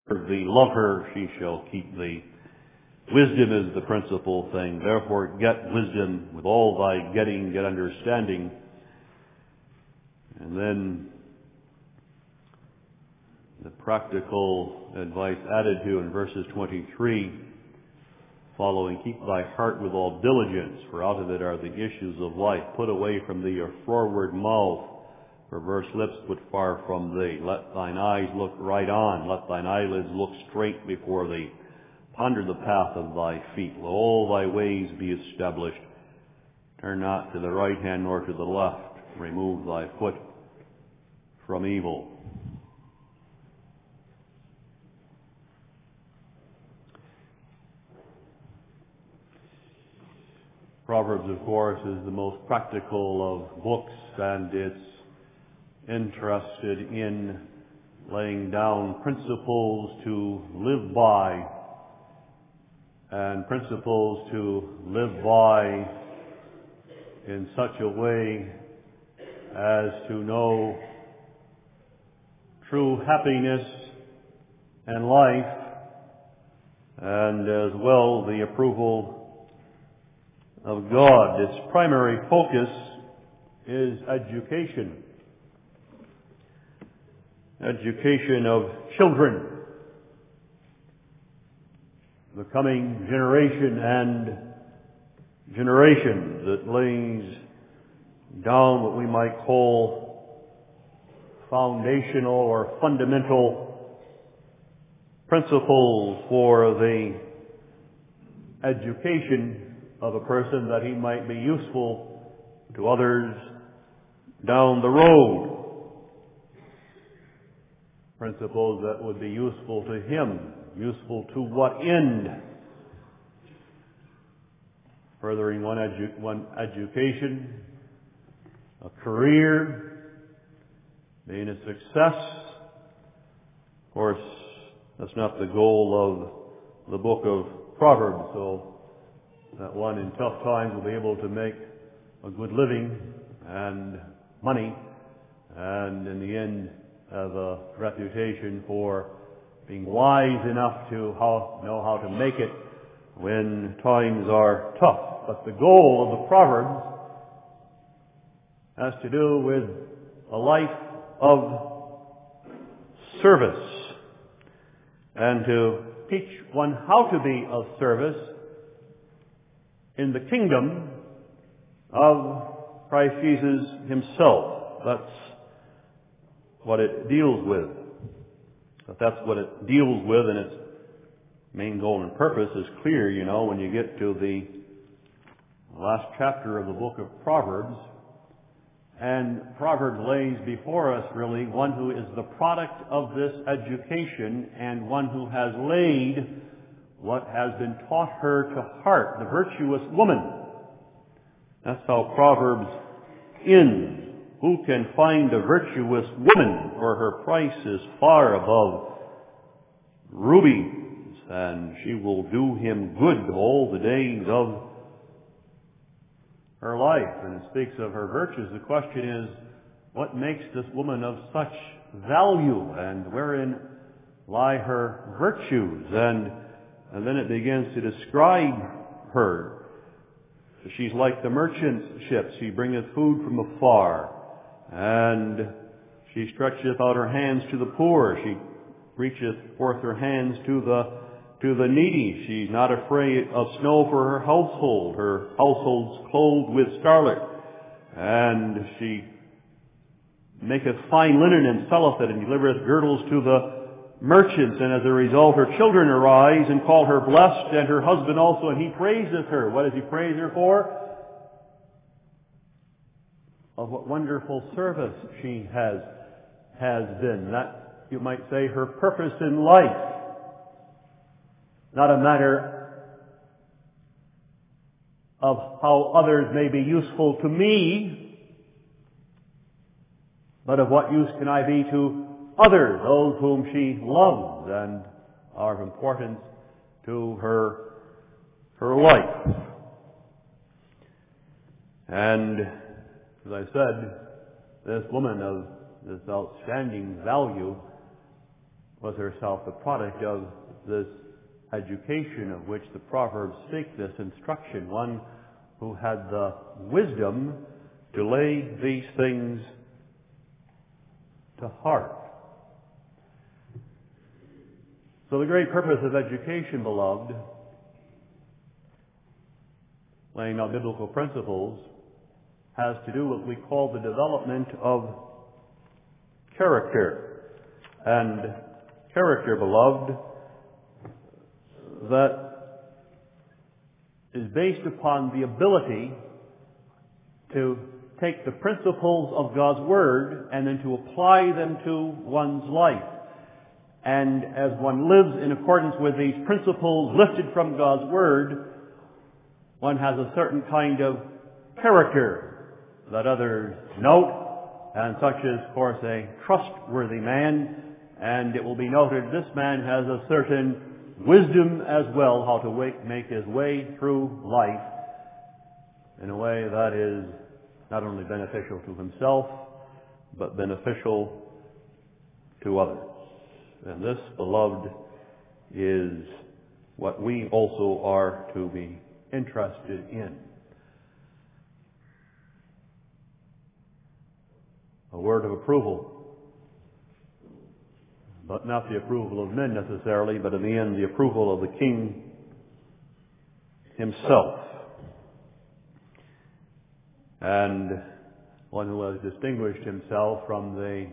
love her, she shall keep thee. Wisdom is the principal thing. Therefore get wisdom. With all thy getting, get understanding. And then the practical advice added to in verses 23 following, keep thy heart with all diligence, for out of it are the issues of life. Put away from thee a froward mouth, perverse lips put far from thee. Let thine eyes look right on, let thine eyelids look straight before thee. Ponder the path of thy feet, let all thy ways be established. Turn not to the right hand nor to the left. Remove thy foot from evil. Proverbs, of course, is the most practical of books, and it's interested in laying down principles to live by, and principles to live by in such a way as to know true happiness and life, and as well the approval of God. Its primary focus is education. Education of children, the coming generation and generations, that lays down what we might call foundational or fundamental principles for the education of a person, that he might be useful to others down the road. Principles that would be useful to him. Useful to what end? Furthering one education, a career, being a success. Of course, that's not the goal of the book of Proverbs, so that one in tough times will be able to make a good living and money, and in the end have a reputation for being wise enough to know how to make it when times are tough. But the goal of the Proverbs has to do with a life of service, and to teach one how to be of service in the kingdom of Christ Jesus himself. That's what it deals with. But that's what it deals with, and its main goal and purpose is clear, when you get to the last chapter of the book of Proverbs. And Proverbs lays before us really one who is the product of this education, and one who has laid what has been taught her to heart, the virtuous woman. That's how Proverbs ends. Who can find a virtuous woman? For her price is far above rubies, and she will do him good all the days of her life. And it speaks of her virtues. The question is, what makes this woman of such value, and wherein lie her virtues? And then it begins to describe her. She's like the merchant ship. She bringeth food from afar, and she stretcheth out her hands to the poor. She reacheth forth her hands to the needy. She's not afraid of snow for her household. Her household's clothed with scarlet. And she maketh fine linen and selleth it, and delivereth girdles to the merchants. And as a result, her children arise and call her blessed, and her husband also, and he praiseth her. What does he praise her for? Of what wonderful service she has been. That, you might say, her purpose in life. Not a matter of how others may be useful to me, but of what use can I be to others, those whom she loves and are of importance to her life. And as I said, this woman of this outstanding value was herself the product of this education of which the Proverbs speak, this instruction, one who had the wisdom to lay these things to heart. So the great purpose of education, beloved, laying out biblical principles, has to do with what we call the development of character. And character, beloved, that is based upon the ability to take the principles of God's Word and then to apply them to one's life. And as one lives in accordance with these principles lifted from God's Word, one has a certain kind of character that others note, and such is, of course, a trustworthy man, and it will be noted this man has a certain wisdom as well, how to make his way through life in a way that is not only beneficial to himself, but beneficial to others. And this, beloved, is what we also are to be interested in. A word of approval, but not the approval of men necessarily, but in the end the approval of the King himself. And one who has distinguished himself from the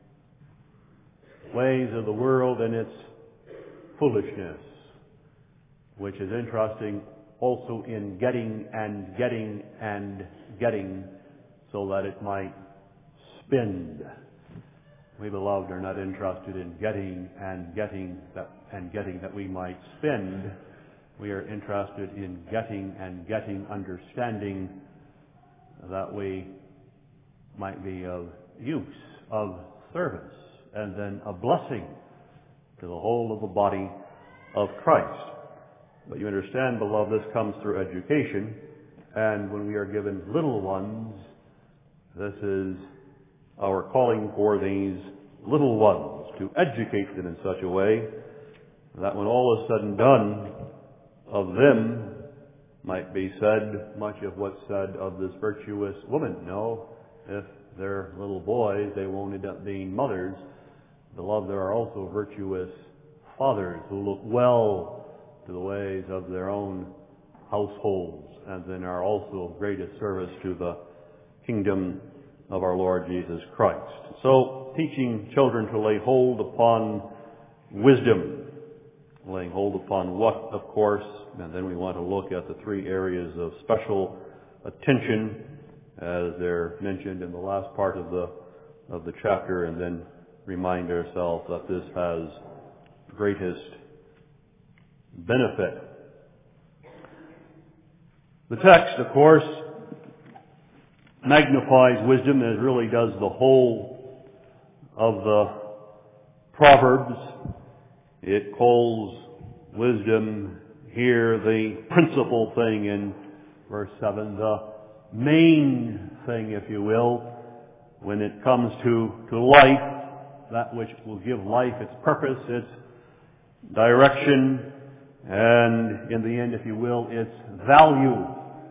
ways of the world and its foolishness, which is interesting also in getting and getting and getting so that it might spend. We, beloved, are not interested in getting and getting that we might spend. We are interested in getting and getting understanding that we might be of use, of service, and then a blessing to the whole of the body of Christ. But you understand, beloved, this comes through education, and when we are given little ones, this is our calling for these little ones, to educate them in such a way that when all is said and done of them might be said much of what's said of this virtuous woman. No, if they're little boys, they won't end up being mothers. Beloved, there are also virtuous fathers who look well to the ways of their own households and then are also of greatest service to the kingdom of our Lord Jesus Christ. So, teaching children to lay hold upon wisdom. Laying hold upon what, of course, and then we want to look at the three areas of special attention as they're mentioned in the last part of the chapter, and then remind ourselves that this has greatest benefit. The text, of course, magnifies wisdom, as really does the whole of the Proverbs. It calls wisdom here the principal thing in verse 7, the main thing, if you will, when it comes to life, that which will give life its purpose, its direction, and in the end, if you will, its value.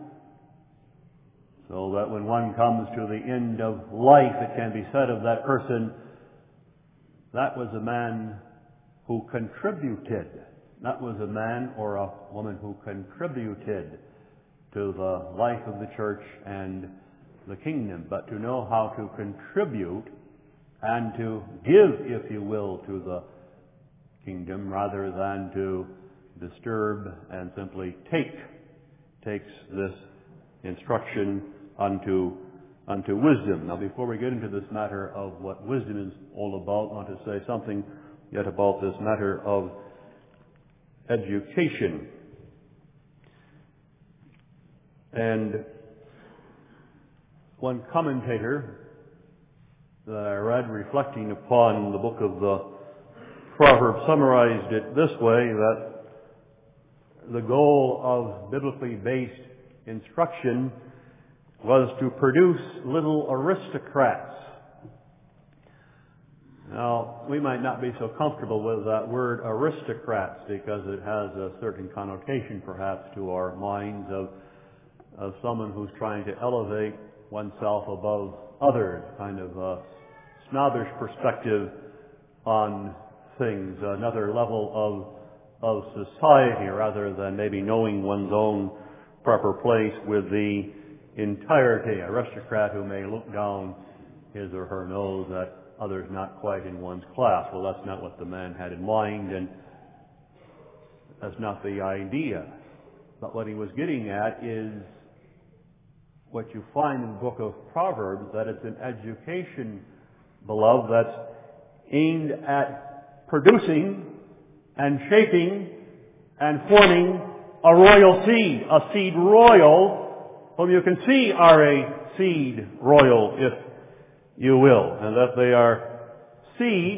So that when one comes to the end of life, it can be said of that person, that was a man who contributed. That was a man or a woman who contributed to the life of the church and the kingdom. But to know how to contribute and to give, if you will, to the kingdom rather than to disturb and simply takes this instruction unto wisdom. Now, before we get into this matter of what wisdom is all about, I want to say something yet about this matter of education. And one commentator that I read reflecting upon the book of the Proverbs summarized it this way, that the goal of biblically based instruction was to produce little aristocrats Now, we might not be so comfortable with that word aristocrats because it has a certain connotation perhaps to our minds of someone who's trying to elevate oneself above others, kind of a snobbish perspective on things, another level of society rather than maybe knowing one's own proper place with the entirety. Aristocrat who may look down his or her nose at others not quite in one's class. Well, that's not what the man had in mind, and that's not the idea. But what he was getting at is what you find in the book of Proverbs, that it's an education, beloved, that's aimed at producing and shaping and forming a royal seed, a seed royal, whom you can see are a seed royal, if you will, and that they are seed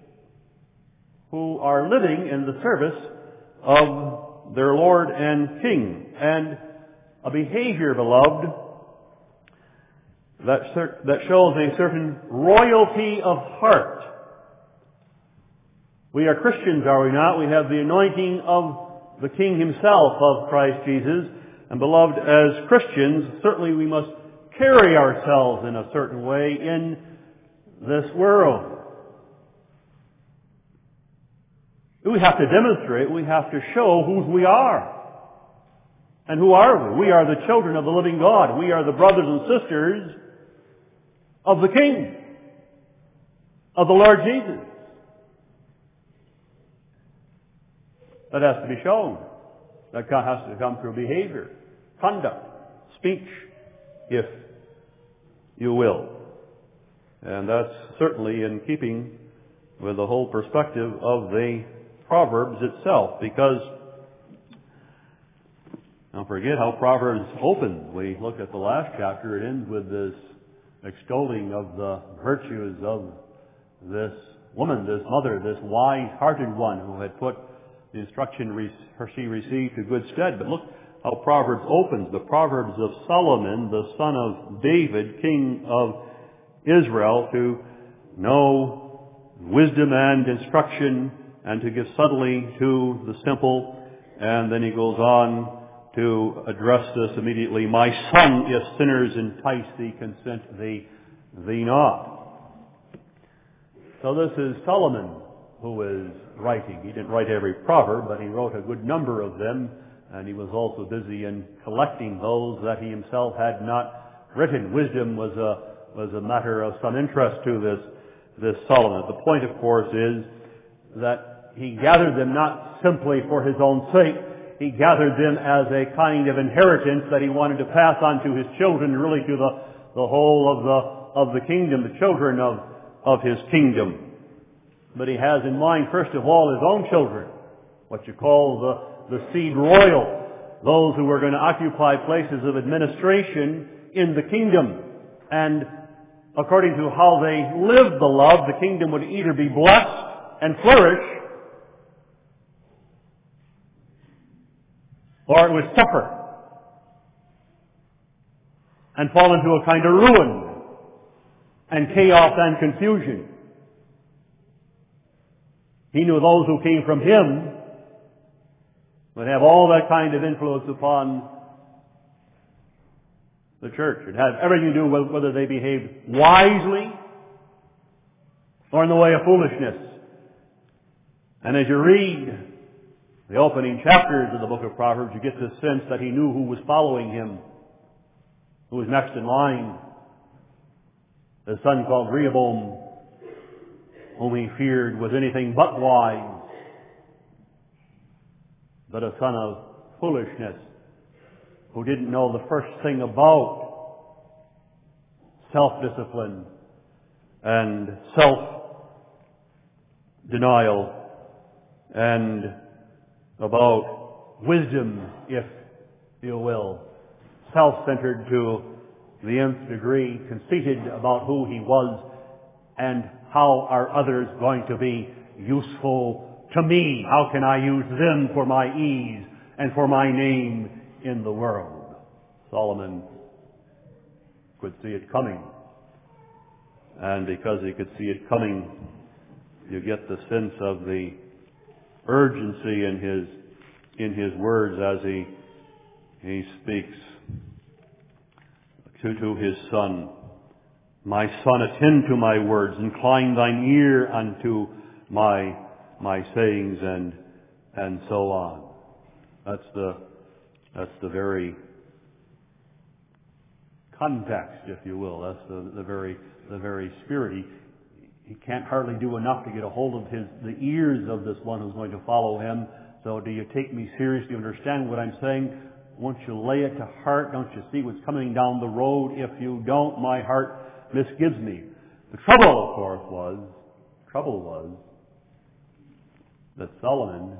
who are living in the service of their Lord and King, and a behavior, beloved, that shows a certain royalty of heart. We are Christians, are we not? We have the anointing of the King himself, of Christ Jesus. And beloved, as Christians, certainly we must carry ourselves in a certain way in this world. We have to demonstrate, we have to show whose we are. And who are we? We are the children of the living God. We are the brothers and sisters of the King, of the Lord Jesus. That has to be shown. That has to come through behavior, conduct, speech, if you will. And that's certainly in keeping with the whole perspective of the Proverbs itself, because don't forget how Proverbs opens. We look at the last chapter, it ends with this extolling of the virtues of this woman, this mother, this wise-hearted one who had put the instruction she received to good stead. But look how Proverbs opens. The Proverbs of Solomon, the son of David, king of Israel, to know wisdom and instruction and to give subtly to the simple. And then he goes on to address this immediately. My son, if sinners entice thee, consent thee not. So this is Solomon who is writing. He didn't write every proverb, but he wrote a good number of them, and he was also busy in collecting those that he himself had not written. Wisdom was a matter of some interest to this Solomon. The point, of course, is that he gathered them not simply for his own sake. He gathered them as a kind of inheritance that he wanted to pass on to his children, really to the whole of the kingdom, the children of his kingdom. But he has in mind, first of all, his own children, what you call the seed royal, those who are going to occupy places of administration in the kingdom. And according to how they lived, beloved, the kingdom would either be blessed and flourish, or it would suffer and fall into a kind of ruin and chaos and confusion. He knew those who came from him would have all that kind of influence upon the church. It had everything to do with whether they behaved wisely or in the way of foolishness. And as you read the opening chapters of the book of Proverbs, you get this sense that he knew who was following him, who was next in line. The son called Rehoboam, whom he feared was anything but wise, but a son of foolishness, who didn't know the first thing about self-discipline and self-denial and about wisdom, if you will, self-centered to the nth degree, conceited about who he was and how are others going to be useful to me? How can I use them for my ease and for my name in the world? Solomon could see it coming. And because he could see it coming, you get the sense of the urgency in his words as he speaks to his son. My son, attend to my words, incline thine ear unto my sayings, and so on. That's the very context, if you will. That's the very spirit. He can't hardly do enough to get a hold of the ears of this one who's going to follow him. So do you take me seriously? Understand what I'm saying? Won't you lay it to heart? Don't you see what's coming down the road? If you don't, my heart misgives me. The trouble, of course, was that Solomon,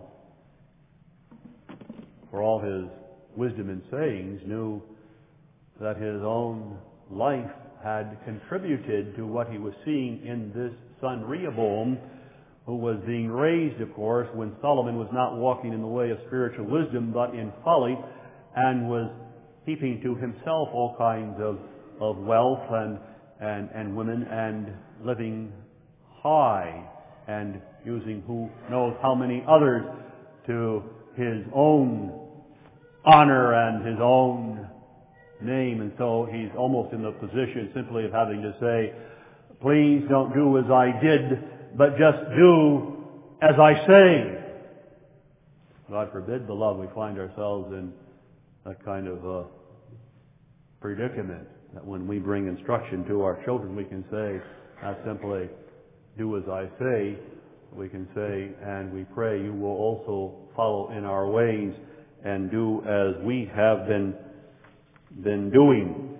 for all his wisdom and sayings, knew that his own life had contributed to what he was seeing in this son Rehoboam, who was being raised, of course, when Solomon was not walking in the way of spiritual wisdom, but in folly, and was heaping to himself all kinds of wealth and women, and living high, and using who knows how many others to his own honor and his own name. And so he's almost in the position simply of having to say, please don't do as I did, but just do as I say. God forbid, beloved, we find ourselves in that kind of a predicament, that when we bring instruction to our children, we can say, not simply, do as I say, we can say, and we pray you will also follow in our ways and do as we have been doing.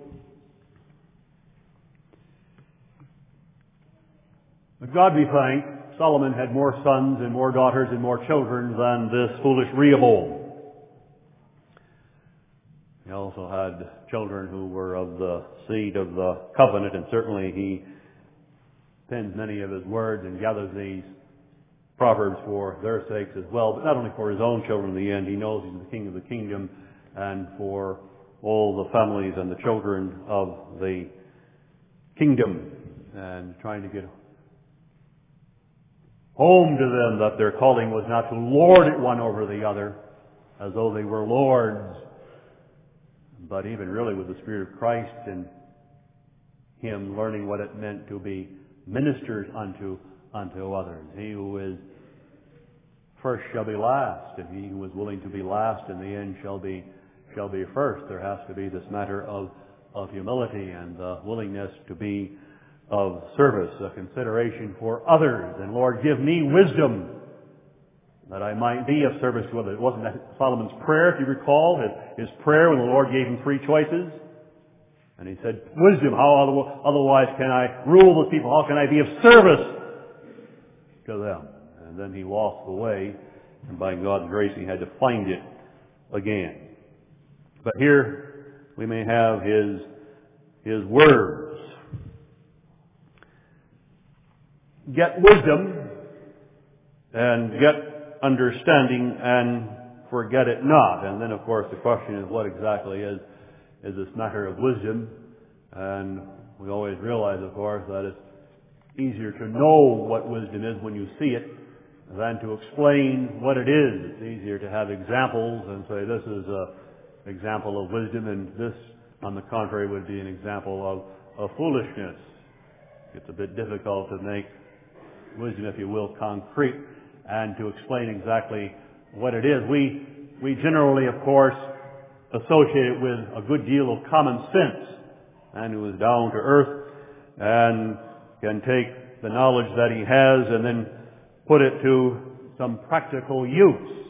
But God be thanked, Solomon had more sons and more daughters and more children than this foolish Rehoboam. He also had children who were of the seed of the covenant, and certainly he pens many of his words and gathers these proverbs for their sakes as well, but not only for his own children in the end. He knows he's the king of the kingdom, and for all the families and the children of the kingdom, and trying to get home to them that their calling was not to lord it one over the other as though they were lords, but even really with the Spirit of Christ in him, learning what it meant to be ministers unto others. He who is first shall be last, and he who is willing to be last in the end shall be first. There has to be this matter of humility and the willingness to be of service, a consideration for others. And Lord, give me wisdom that I might be of service to others. It wasn't Solomon's prayer, if you recall, his prayer when the Lord gave him three choices. And he said, wisdom, how otherwise can I rule the people? How can I be of service to them? And then he lost the way, and by God's grace he had to find it again. But here we may have his words. Get wisdom and get understanding and forget it not. And then of course the question is, what exactly is this matter of wisdom? And we always realize, of course, that it's easier to know what wisdom is when you see it than to explain what it is. It's easier to have examples and say this is an example of wisdom, and this, on the contrary, would be an example of foolishness. It's a bit difficult to make wisdom, if you will, concrete and to explain exactly what it is. We generally, of course, associate it with a good deal of common sense, and who is down to earth and can take the knowledge that he has and then put it to some practical use.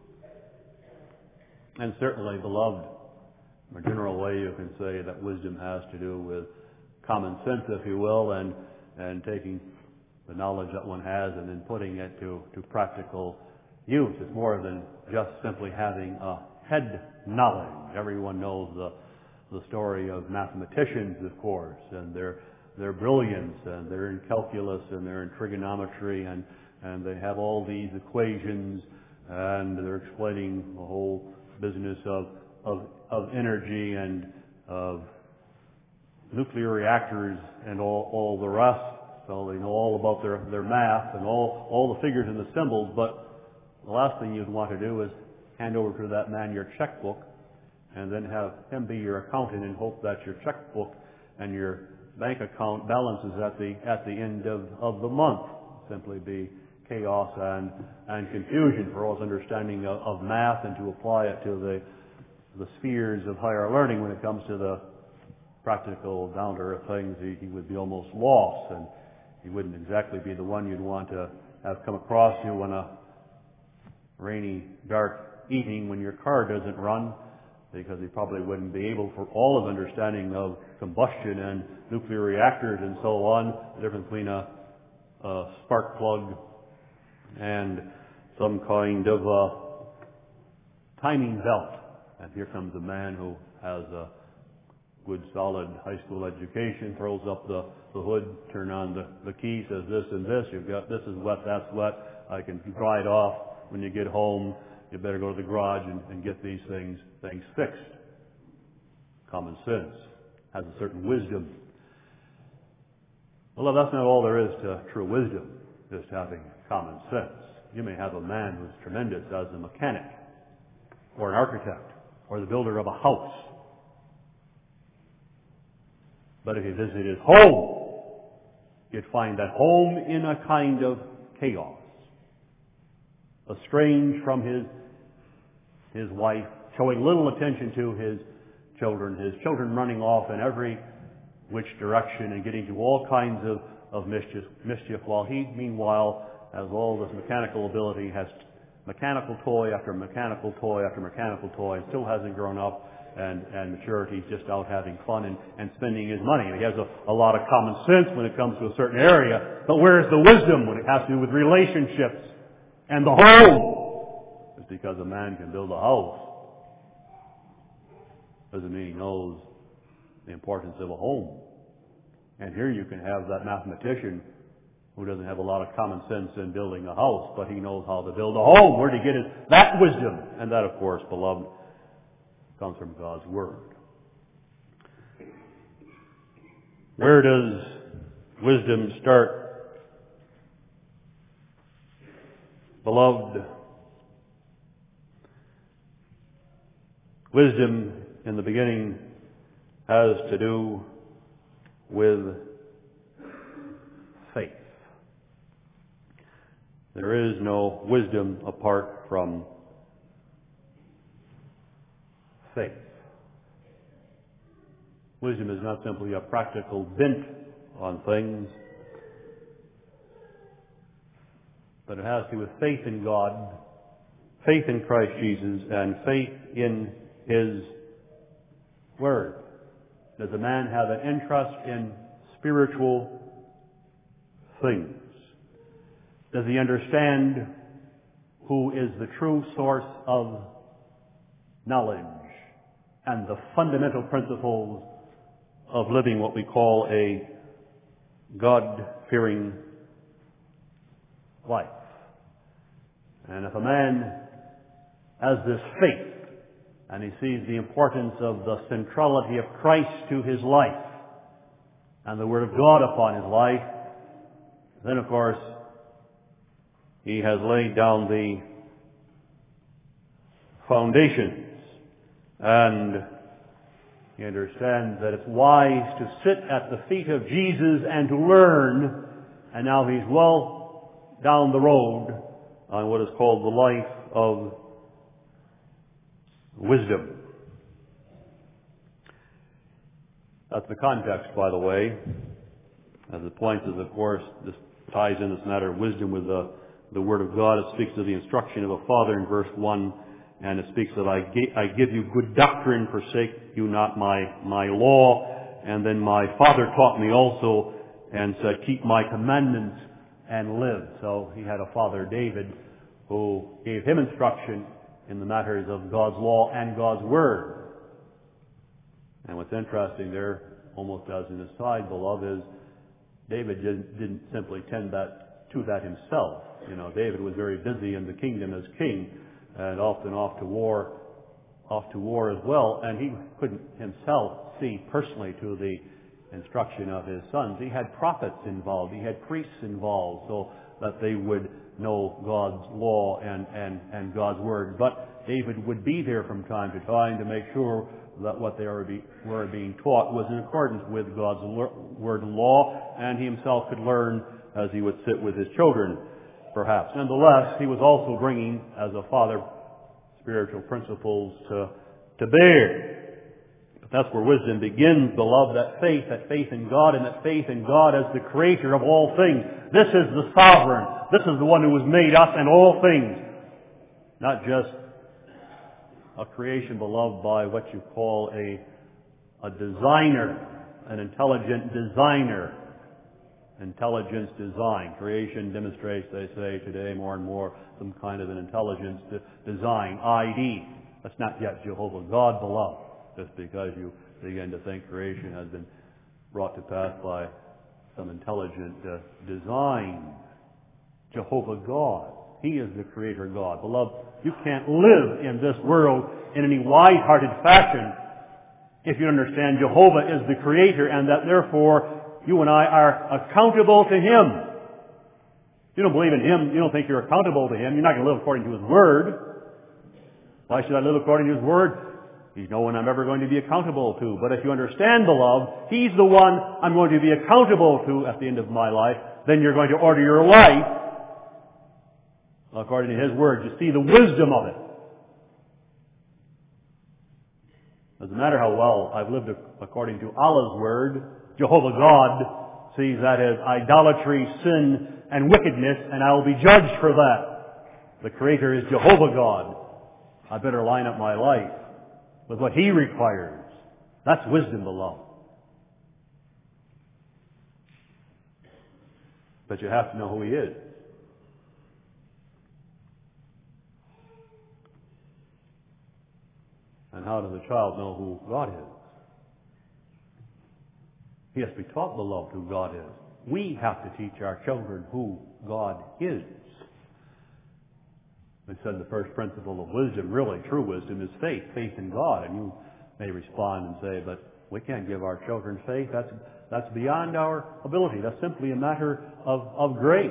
And certainly, beloved, in a general way you can say that wisdom has to do with common sense, if you will, and taking the knowledge that one has and then putting it to practical use. It's more than just simply having a head knowledge. Everyone knows the story of mathematicians, of course, and their brilliance, and they're in calculus and they're in trigonometry, and they have all these equations, and they're explaining the whole business of energy and of nuclear reactors and all the rest. So they know all about their math and all the figures and the symbols, but the last thing you'd want to do is hand over to that man your checkbook and then have him be your accountant and hope that your checkbook and your bank account balances at the end of the month. Simply be chaos and confusion for all his understanding of math, and to apply it to the spheres of higher learning when it comes to the practical, down-to-earth things, he would be almost lost, and he wouldn't exactly be the one you'd want to have come across you on a rainy, dark evening when your car doesn't run, because he probably wouldn't be able, for all his understanding of combustion and nuclear reactors and so on, the difference between a spark plug and some kind of timing belt. And here comes a man who has a good, solid high school education, throws up the hood, turn on the key, says this and this, you've got this is wet, that's wet, I can dry it off. When you get home, you better go to the garage and get these things fixed. Common sense has a certain wisdom. Well, that's not all there is to true wisdom, just having common sense. You may have a man who's tremendous as a mechanic, or an architect, or the builder of a house. But if you visit his home, you'd find that home in a kind of chaos. Estranged from his wife, showing little attention to his children running off in every which direction and getting to all kinds of mischief, while he, meanwhile, has all this mechanical ability, has mechanical toy after mechanical toy after mechanical toy, and still hasn't grown up, and maturity. He's just out having fun and spending his money. And he has a lot of common sense when it comes to a certain area, but where's the wisdom when it has to do with relationships and the home? Just because a man can build a house doesn't mean he knows the importance of a home. And here you can have that mathematician who doesn't have a lot of common sense in building a house, but he knows how to build a home. Where to get that wisdom? And that, of course, beloved, comes from God's Word. Where does wisdom start? Beloved, wisdom in the beginning has to do with faith. There is no wisdom apart from faith. Wisdom is not simply a practical bent on things, but it has to do with faith in God, faith in Christ Jesus, and faith in His Word. Does a man have an interest in spiritual things? Does he understand who is the true source of knowledge and the fundamental principles of living what we call a God-fearing life? And if a man has this faith, and he sees the importance of the centrality of Christ to his life and the Word of God upon his life, then of course he has laid down the foundations, and he understands that it's wise to sit at the feet of Jesus and to learn, and now he's well down the road on what is called the life of wisdom. That's the context, by the way. As it points is, of course, this ties in this matter of wisdom with the Word of God. It speaks of the instruction of a father in verse 1, and it speaks that I give you good doctrine, forsake you not my law. And then my father taught me also and said, keep my commandments and live. So he had a father, David, who gave him instruction in the matters of God's law and God's Word. And what's interesting there, almost as an aside, beloved, is David didn't simply tend to that himself. You know, David was very busy in the kingdom as king, and often off to war as well, and he couldn't himself see personally to the instruction of his sons. He had prophets involved. He had priests involved so that they would know God's law and God's Word. But David would be there from time to time to make sure that what they were being taught was in accordance with God's Word and law, and he himself could learn as he would sit with his children, perhaps. Nonetheless, he was also bringing, as a father, spiritual principles to bear. But that's where wisdom begins, beloved, that faith in God, and that faith in God as the Creator of all things. This is the sovereign. This is the one who has made us and all things. Not just a creation beloved by what you call a designer, an intelligent designer. Intelligence design. Creation demonstrates, they say today more and more, some kind of an intelligence design, ID. That's not yet Jehovah God, beloved. Just because you begin to think creation has been brought to pass by some intelligent design. Jehovah God. He is the Creator God. Beloved, you can't live in this world in any wise-hearted fashion if you understand Jehovah is the Creator and that therefore you and I are accountable to Him. If you don't believe in Him, you don't think you're accountable to Him, you're not going to live according to His Word. Why should I live according to His Word? He's no one I'm ever going to be accountable to. But if you understand, beloved, He's the one I'm going to be accountable to at the end of my life, then you're going to order your life according to His Word. You see the wisdom of it. Doesn't matter how well I've lived according to Allah's Word, Jehovah God sees that as idolatry, sin, and wickedness, and I will be judged for that. The Creator is Jehovah God. I better line up my life with what He requires. That's wisdom, beloved. But you have to know who He is. And how does a child know who God is? He has to be taught, beloved, who God is. We have to teach our children who God is. We said the first principle of wisdom, really true wisdom, is faith. Faith in God. And you may respond and say, but we can't give our children faith. That's beyond our ability. That's simply a matter of grace.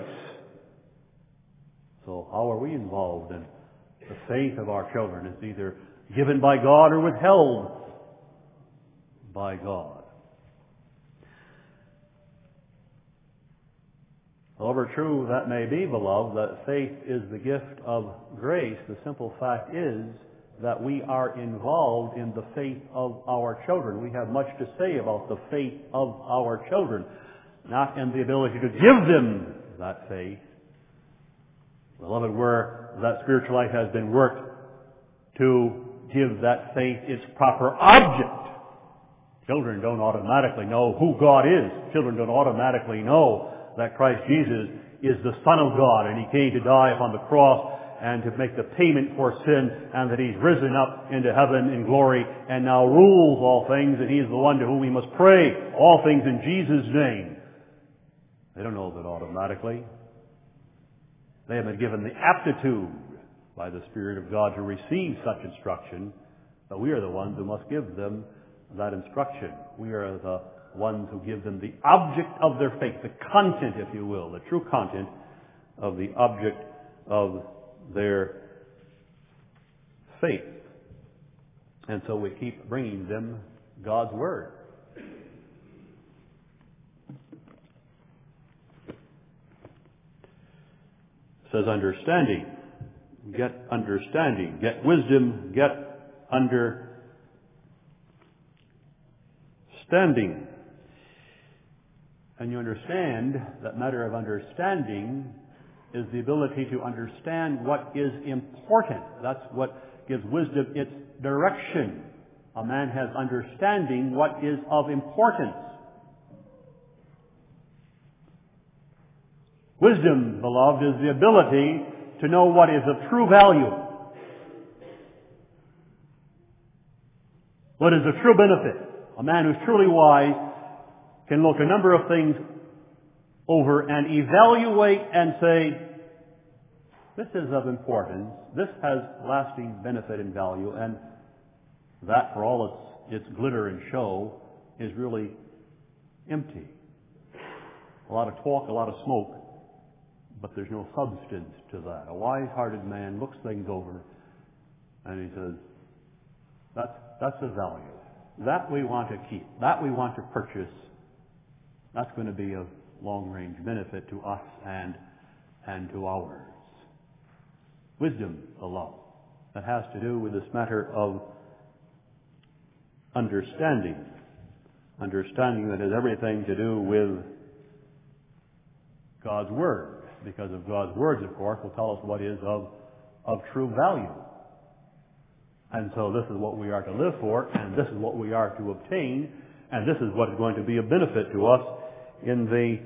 So how are we involved in the faith of our children? It's either given by God or withheld by God. However true that may be, beloved, that faith is the gift of grace, the simple fact is that we are involved in the faith of our children. We have much to say about the faith of our children, not in the ability to give them that faith. Beloved, where that spiritual life has been worked to give that faith its proper object. Children don't automatically know who God is. Children don't automatically know that Christ Jesus is the Son of God and He came to die upon the cross and to make the payment for sin, and that He's risen up into heaven in glory and now rules all things, and He is the one to whom we must pray all things in Jesus' name. They don't know that automatically. They have been given the aptitude by the Spirit of God to receive such instruction, but we are the ones who must give them that instruction. We are the ones who give them the object of their faith, the content, if you will, the true content of the object of their faith. And so we keep bringing them God's Word. It says understanding. Get understanding. Get wisdom. Get understanding. And you understand that matter of understanding is the ability to understand what is important. That's what gives wisdom its direction. A man has understanding what is of importance. Wisdom, beloved, is the ability to know what is of true value, what is of true benefit. A man who's truly wise can look a number of things over and evaluate and say, this is of importance, this has lasting benefit and value, and that, for all its glitter and show, is really empty. A lot of talk, a lot of smoke, but there's no substance to that. A wise-hearted man looks things over and he says, that's a value. That we want to keep. That we want to purchase. That's going to be of long-range benefit to us and to ours. Wisdom, beloved, that has to do with this matter of understanding. Understanding that has everything to do with God's Word. Because of God's words, of course, will tell us what is of true value. And so this is what we are to live for, and this is what we are to obtain, and this is what is going to be a benefit to us in the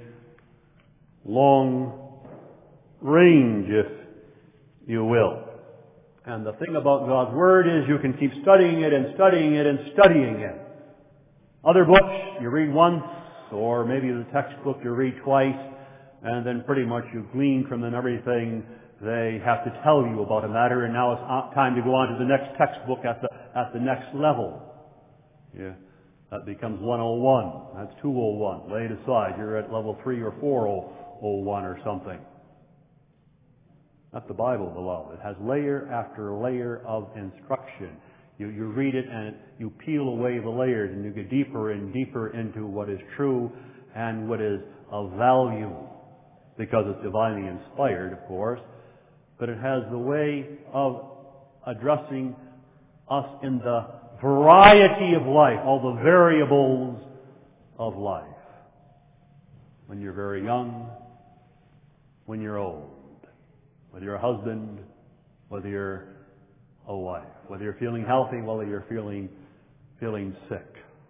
long range, if you will. And the thing about God's Word is you can keep studying it and studying it and studying it. Other books you read once, or maybe the textbook you read twice, and then pretty much you glean from them everything they have to tell you about a matter, and now it's time to go on to the next textbook at the next level. Yeah, that becomes 101. That's 201. Lay it aside. You're at level 3 or 401 or something. That's the Bible, beloved. It has layer after layer of instruction. You read it and you peel away the layers and you get deeper and deeper into what is true and what is of value. Because it's divinely inspired, of course. But it has the way of addressing us in the variety of life, all the variables of life. When you're very young, when you're old, whether you're a husband, whether you're a wife, whether you're feeling healthy, whether you're feeling sick.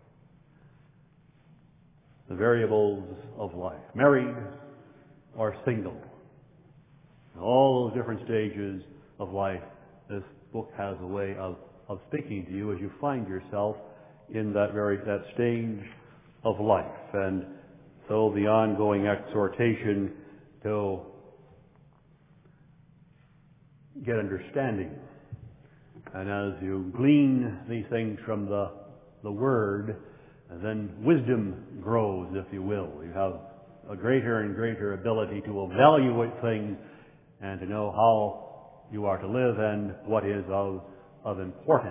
The variables of life. Married or single. In all those different stages of life, this book has a way of speaking to you as you find yourself in that stage of life. And so the ongoing exhortation to get understanding. And as you glean these things from the Word, then wisdom grows, if you will. You have a greater and greater ability to evaluate things and to know how you are to live and what is of importance.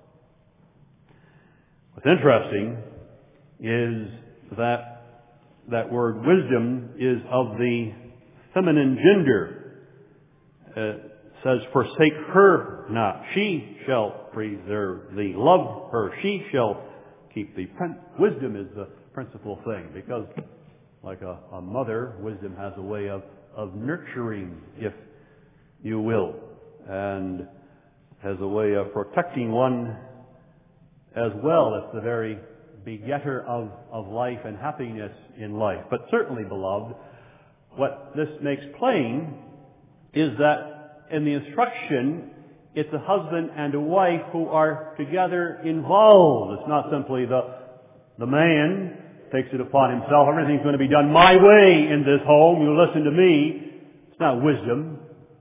What's interesting is that word wisdom is of the feminine gender. It says, forsake her not. She shall preserve thee. Love her. She shall keep thee. Wisdom is the principal thing, because like a mother, wisdom has a way of nurturing, if you will, and has a way of protecting one as well. It's the very begetter of life and happiness in life. But certainly, beloved, what this makes plain is that in the instruction, it's a husband and a wife who are together involved. It's not simply the man takes it upon himself. Everything's going to be done my way in this home. You listen to me. It's not wisdom.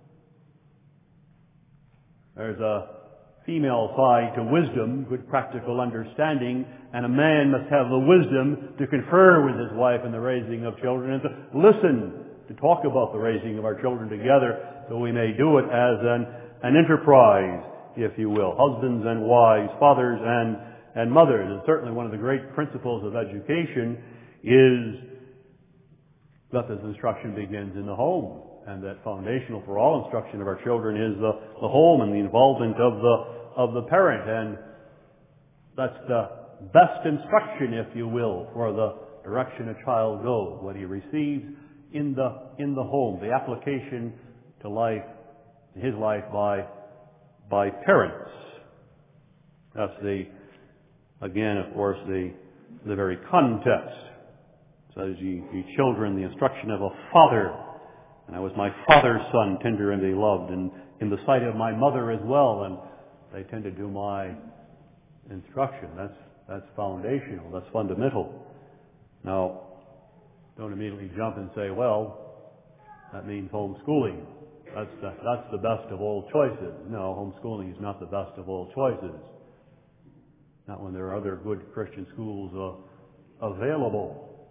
There's a female side to wisdom, good practical understanding, and a man must have the wisdom to confer with his wife in the raising of children and to listen, to talk about the raising of our children together, so we may do it as an enterprise, if you will. Husbands and wives, fathers and mothers. And certainly one of the great principles of education is that this instruction begins in the home, and that foundational for all instruction of our children is the home and the involvement of the parent. And that's the best instruction, if you will, for the direction a child goes, what he receives in the home, the application to life, to his life by parents. That's again, of course, the very context. It says, ye children, the instruction of a father. And I was my father's son, tender and beloved, and in the sight of my mother as well, and they tend to do my instruction. That's foundational. That's fundamental. Now, don't immediately jump and say, well, that means homeschooling. That's the best of all choices. No, homeschooling is not the best of all choices. Not when there are other good Christian schools available.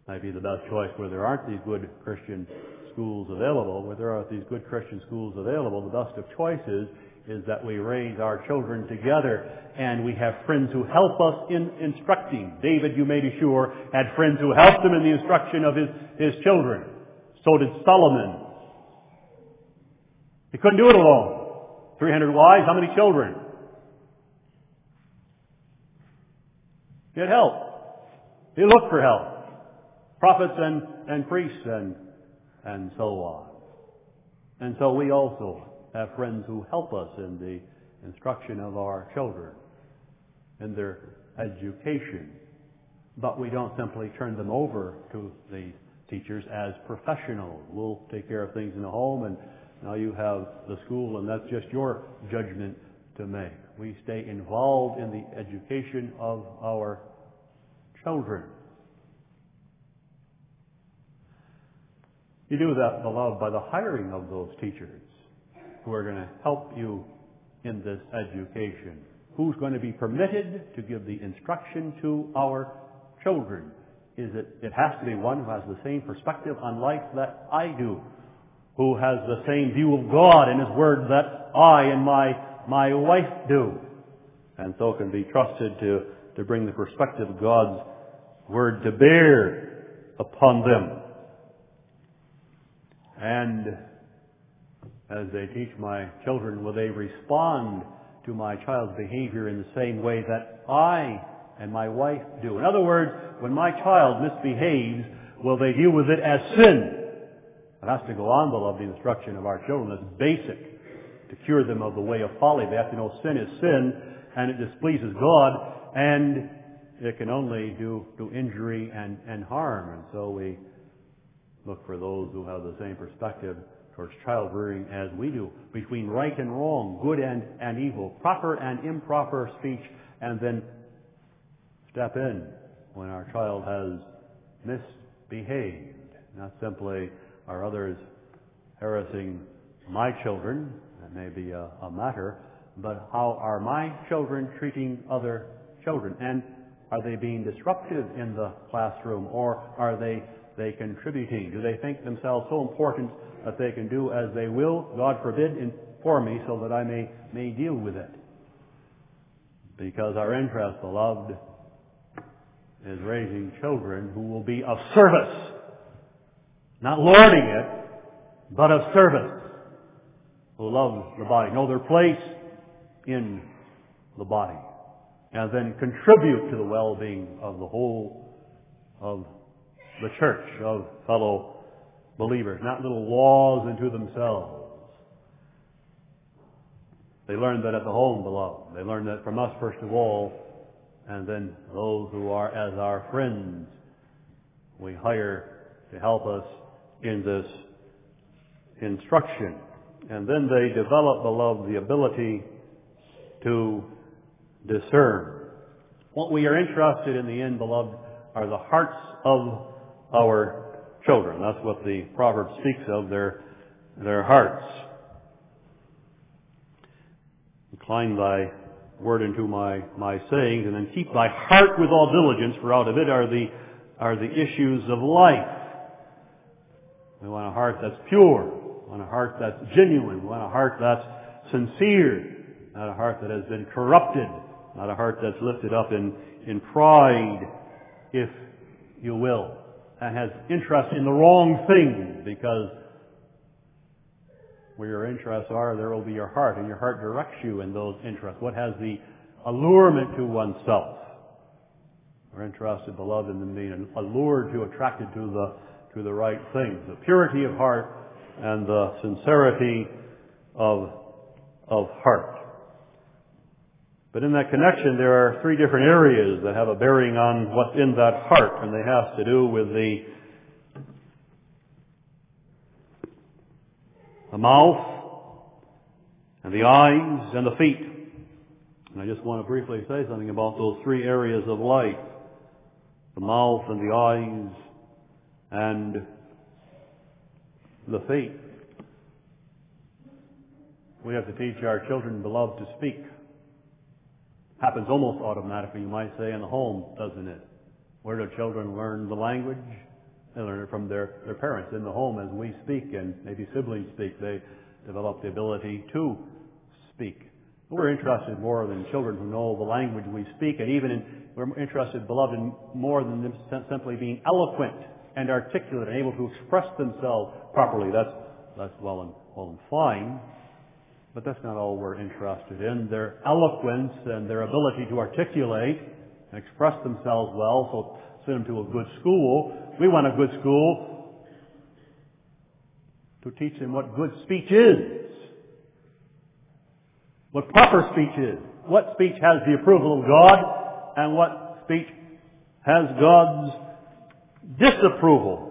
Might be the best choice where there aren't these good Christian schools available. Where there are these good Christian schools available, the best of choices is that we raise our children together and we have friends who help us in instructing. David, you may be sure, had friends who helped him in the instruction of his children. So did Solomon. He couldn't do it alone. 300 wives, how many children? He had help. He looked for help. Prophets and priests and so on. And so we also have friends who help us in the instruction of our children, in their education. But we don't simply turn them over to the teachers as professionals. We'll take care of things in the home, and now you have the school, and that's just your judgment to make. We stay involved in the education of our children. You do that, beloved, by the hiring of those teachers who are going to help you in this education. Who's going to be permitted to give the instruction to our children? It has to be one who has the same perspective on life that I do, who has the same view of God and His Word that I and my wife do, and so can be trusted to bring the perspective of God's Word to bear upon them. And as they teach my children, will they respond to my child's behavior in the same way that I and my wife do? In other words, when my child misbehaves, will they deal with it as sin? It has to go on, beloved, the instruction of our children. That's basic to cure them of the way of folly. They have to know sin is sin, and it displeases God, and it can only do injury and harm. And so we look for those who have the same perspective towards child rearing as we do, between right and wrong, good and evil, proper and improper speech, and then step in when our child has misbehaved. Not simply are others harassing my children, that may be a matter, but how are my children treating other children? And are they being disruptive in the classroom, or are they contributing? Do they think themselves so important that they can do as they will, God forbid, for me, so that I may deal with it? Because our interest, beloved, is raising children who will be of service. Not lording it, but of service. Who love the body, know their place in the body, and then contribute to the well-being of the whole of the church, of fellow believers, not little laws unto themselves. They learn that at the home, beloved. They learn that from us first of all, and then those who are as our friends we hire to help us in this instruction. And then they develop, beloved, the ability to discern. What we are interested in the end, beloved, are the hearts of our children. That's what the proverb speaks of, their hearts. Incline thy word into my sayings, and then keep thy heart with all diligence, for out of it are the issues of life. We want a heart that's pure. We want a heart that's genuine. We want a heart that's sincere. Not a heart that has been corrupted. Not a heart that's lifted up in pride, if you will, and has interest in the wrong things, because where your interests are, there will be your heart, and your heart directs you in those interests. What has the allurement to oneself? We're interested, beloved, in being allured to, attracted to the right things. The purity of heart and the sincerity of heart. But in that connection, there are three different areas that have a bearing on what's in that heart, and they have to do with the mouth, and the eyes, and the feet. And I just want to briefly say something about those three areas of life. The mouth, and the eyes, and the feet. We have to teach our children, beloved, to speak. Happens almost automatically, you might say, in the home, doesn't it? Where do children learn the language? They learn it from their parents in the home as we speak, and maybe siblings speak. They develop the ability to speak. We're interested more than children who know the language we speak, and we're interested, beloved, in more than them simply being eloquent and articulate and able to express themselves properly. That's well and fine, but that's not all we're interested in. Their eloquence and their ability to articulate and express themselves well, so send them to a good school. We want a good school to teach them what good speech is, what proper speech is, what speech has the approval of God, and what speech has God's disapproval.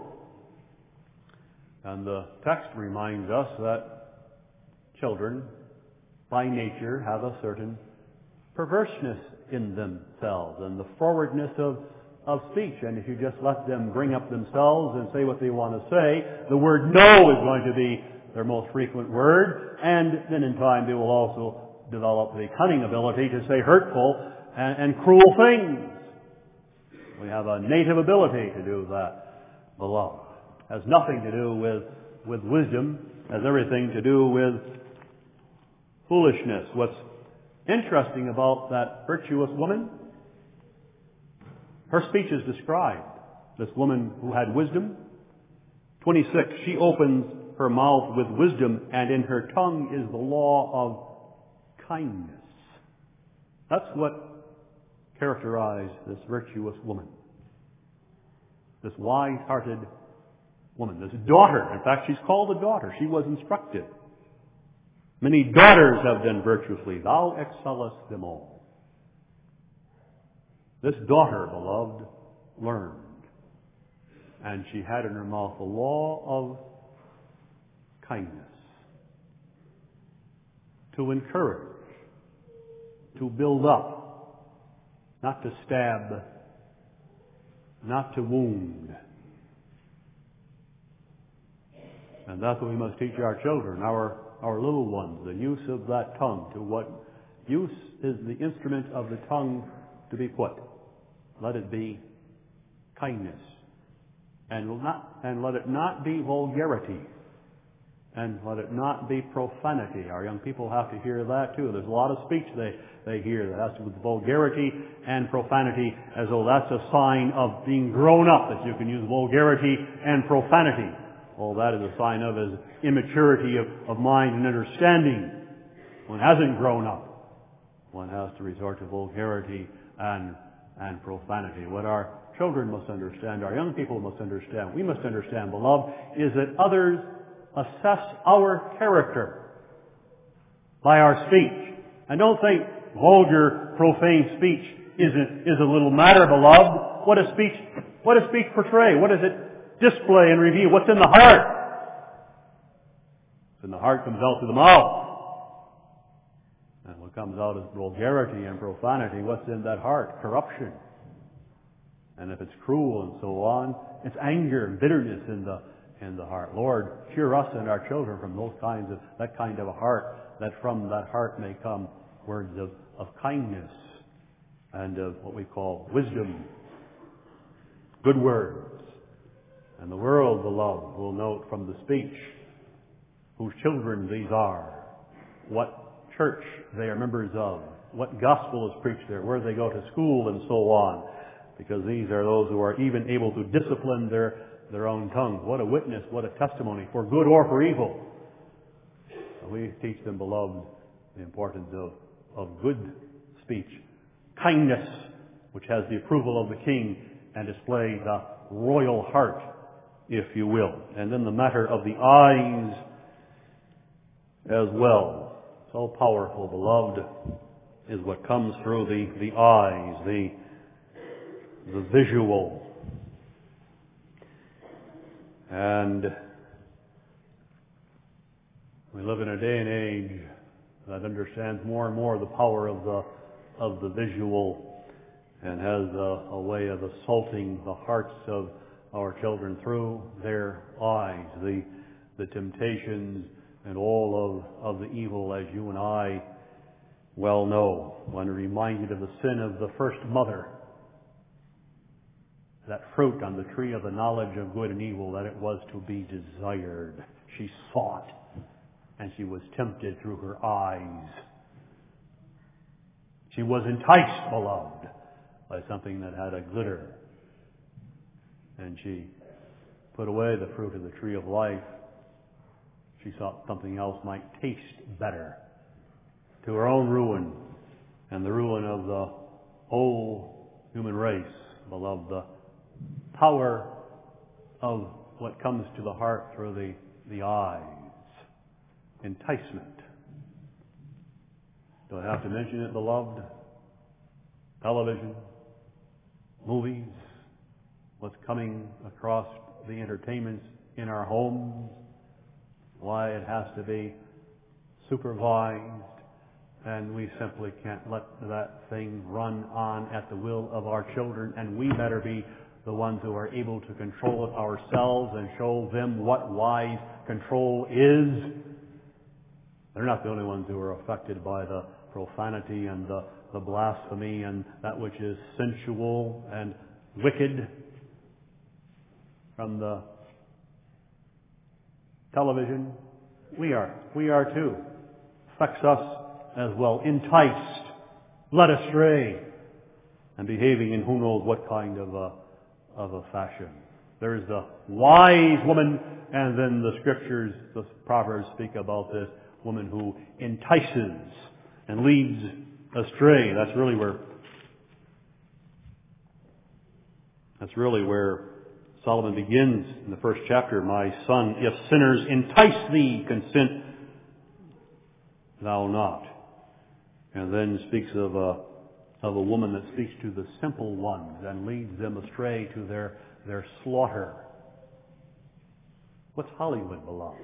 And the text reminds us that children, by nature, have a certain perverseness in themselves and the forwardness of speech. And if you just let them bring up themselves and say what they want to say, the word no is going to be their most frequent word. And then in time they will also develop the cunning ability to say hurtful and cruel things. We have a native ability to do that, beloved. Has nothing to do with wisdom, has everything to do with foolishness. What's interesting about that virtuous woman, her speech is described. This woman who had wisdom. 26, she opens her mouth with wisdom, and in her tongue is the law of kindness. That's what characterized this virtuous woman. This wise-hearted woman, this daughter. In fact, she's called a daughter. She was instructed. Many daughters have done virtuously. Thou excellest them all. This daughter, beloved, learned. And she had in her mouth the law of kindness. To encourage. To build up. Not to stab. Not to wound. And that's what we must teach our children, our little ones, the use of that tongue, to what use is the instrument of the tongue to be put. Let it be kindness. And let it not be vulgarity. And let it not be profanity. Our young people have to hear that too. There's a lot of speech they hear that has to do with vulgarity and profanity, as though that's a sign of being grown up, that you can use vulgarity and profanity. All that is a sign of is immaturity of mind and understanding. One hasn't grown up. One has to resort to vulgarity and profanity. What our children must understand, our young people must understand, we must understand, beloved, is that others assess our character by our speech. And don't think vulgar, profane speech is a little matter, beloved. What does speech portray? What does it display and reveal? What's in the heart? What's in the heart comes out through the mouth. And what comes out is vulgarity and profanity. What's in that heart? Corruption. And if it's cruel and so on, it's anger and bitterness in the heart. Lord, cure us and our children from that kind of a heart, that from that heart may come words of kindness and of what we call wisdom, good words. And the world, beloved, will note from the speech whose children these are, what church they are members of, what gospel is preached there, where they go to school and so on, because these are those who are even able to discipline their own tongue. What a witness, what a testimony, for good or for evil. And we teach them, beloved, the importance of good speech, kindness, which has the approval of the king and displays the royal heart, if you will. And then the matter of the eyes as well. So powerful, beloved, is what comes through the eyes, the visual. And we live in a day and age that understands more and more the power of the visual and has a way of assaulting the hearts of our children through their eyes, the temptations and all of the evil, as you and I well know. When reminded of the sin of the first mother that fruit on the tree of the knowledge of good and evil, that it was to be desired. She sought, and she was tempted through her eyes. She was enticed, beloved, by something that had a glitter. And she put away the fruit of the tree of life. She thought something else might taste better, to her own ruin and the ruin of the whole human race. Beloved, the power of what comes to the heart through the eyes. Enticement. Do I have to mention it, beloved? Television, movies, what's coming across the entertainments in our homes, why it has to be supervised, and we simply can't let that thing run on at the will of our children, and we better be the ones who are able to control it ourselves and show them what wise control is. They're not the only ones who are affected by the profanity and the blasphemy and that which is sensual and wicked from the television. We are too. Affects us as well. Enticed, led astray, and behaving in who knows what kind of a fashion. There is the wise woman, and then the Scriptures, the Proverbs speak about this woman who entices and leads astray. That's really where Solomon begins in the first chapter. My son, if sinners entice thee, consent thou not. And then speaks of a woman that speaks to the simple ones and leads them astray to their slaughter. What's Hollywood, beloved?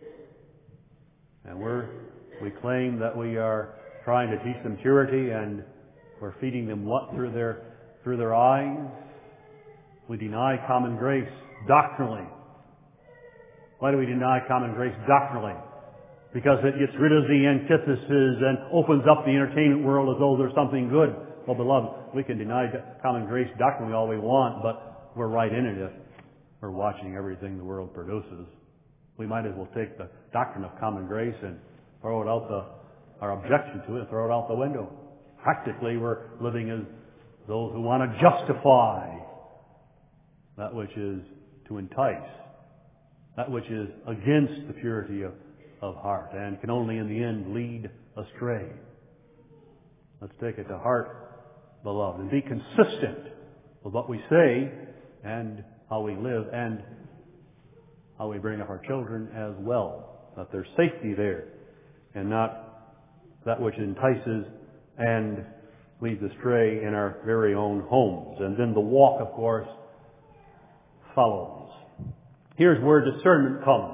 And we claim that we are trying to teach them purity, and we're feeding them what through their eyes? We deny common grace doctrinally. Why do we deny common grace doctrinally? Because it gets rid of the antithesis and opens up the entertainment world as though there's something good. Well, beloved, we can deny common grace doctrinally all we want, but we're right in it if we're watching everything the world produces. We might as well take the doctrine of common grace and throw it out our objection to it, throw it out the window. Practically, we're living as those who want to justify that which is to entice, that which is against the purity of heart, and can only in the end lead astray. Let's take it to heart, beloved, and be consistent with what we say and how we live and how we bring up our children as well, that there's safety there and not that which entices and leads astray in our very own homes. And then the walk, of course, follows. Here's where discernment comes.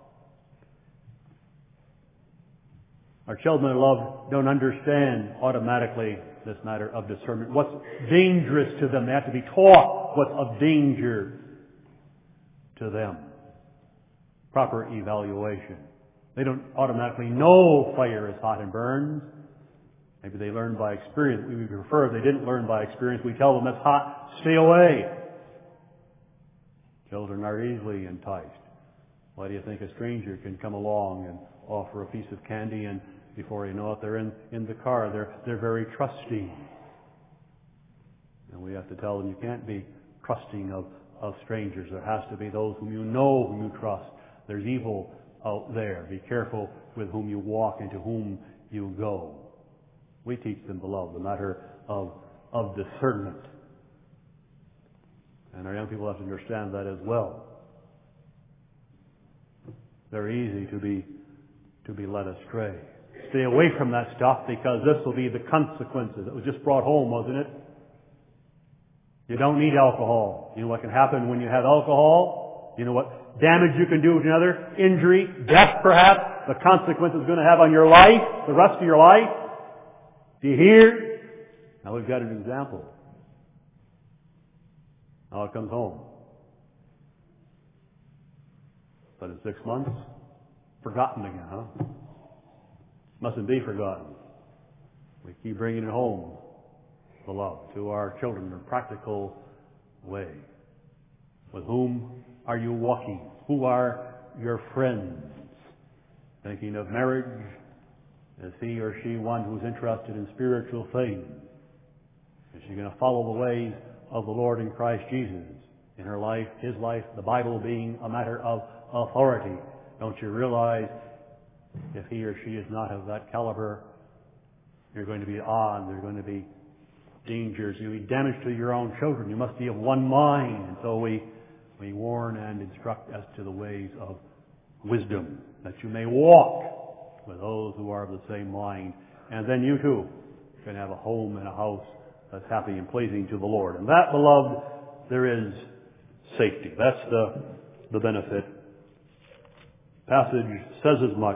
Our children, beloved, don't understand automatically this matter of discernment. What's dangerous to them. They have to be taught what's of danger to them. Proper evaluation. They don't automatically know fire is hot and burns. Maybe they learn by experience. We would prefer if they didn't learn by experience. We tell them it's hot, stay away. Children are easily enticed. Why do you think a stranger can come along and offer a piece of candy, and before you know it, they're in the car. They're very trusting. And we have to tell them you can't be trusting of strangers. There has to be those whom you know, whom you trust. There's evil out there. Be careful with whom you walk and to whom you go. We teach them, beloved, the matter of discernment. And our young people have to understand that as well. Very easy to be led astray. Stay away from that stuff, because this will be the consequences. It was just brought home, wasn't it? You don't need alcohol. You know what can happen when you have alcohol? You know what damage you can do to another? Injury, death perhaps. The consequence it's going to have on your life, the rest of your life. Do you hear? Now we've got an example. Now it comes home. But in 6 months, forgotten again, huh? Mustn't be forgotten. We keep bringing it home, beloved, to our children in a practical way. With whom are you walking? Who are your friends? Thinking of marriage, is he or she one who's interested in spiritual things? Is she going to follow the ways of the Lord in Christ Jesus in her life, his life, the Bible being a matter of authority? Don't you realize if he or she is not of that caliber, you're going to be odd, there's going to be dangers, you'll be damage to your own children. You must be of one mind. And so we warn and instruct as to the ways of wisdom, that you may walk with those who are of the same mind. And then you too can have a home and a house that's happy and pleasing to the Lord. And that, beloved, there is safety. That's the benefit. Passage says as much.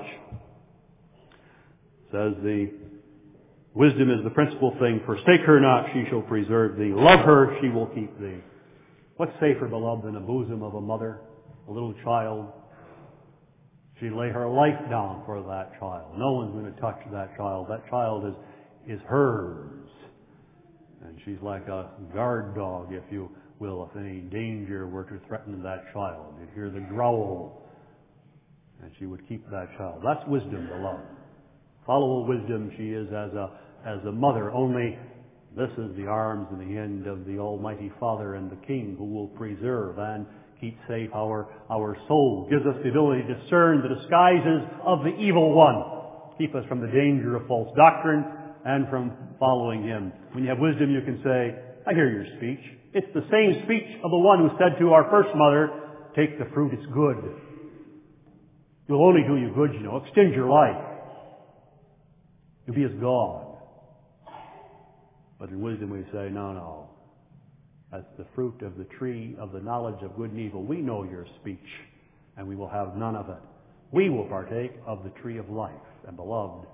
Says the wisdom is the principal thing. Forsake her not, she shall preserve thee. Love her, she will keep thee. What's safer, beloved, than the bosom of a mother, a little child? She lay her life down for that child. No one's going to touch that child. That child is hers. And she's like a guard dog, if you will, if any danger were to threaten that child. You'd hear the growl, and she would keep that child. That's wisdom, beloved. Follow wisdom, she is as a mother, only this is the arms and the end of the Almighty Father and the King, who will preserve and keep safe our soul. Gives us the ability to discern the disguises of the evil one. Keep us from the danger of false doctrine and from following him. When you have wisdom, you can say, I hear your speech. It's the same speech of the one who said to our first mother, take the fruit, it's good. You'll only do you good, extend your life. You'll be as God. But in wisdom we say, no. That's the fruit of the tree of the knowledge of good and evil. We know your speech, and we will have none of it. We will partake of the tree of life. And beloved,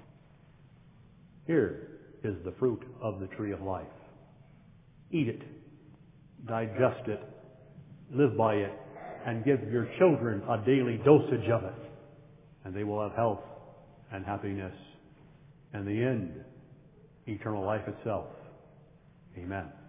here is the fruit of the tree of life. Eat it, digest it, live by it, and give your children a daily dosage of it. And they will have health and happiness. And the end, eternal life itself. Amen.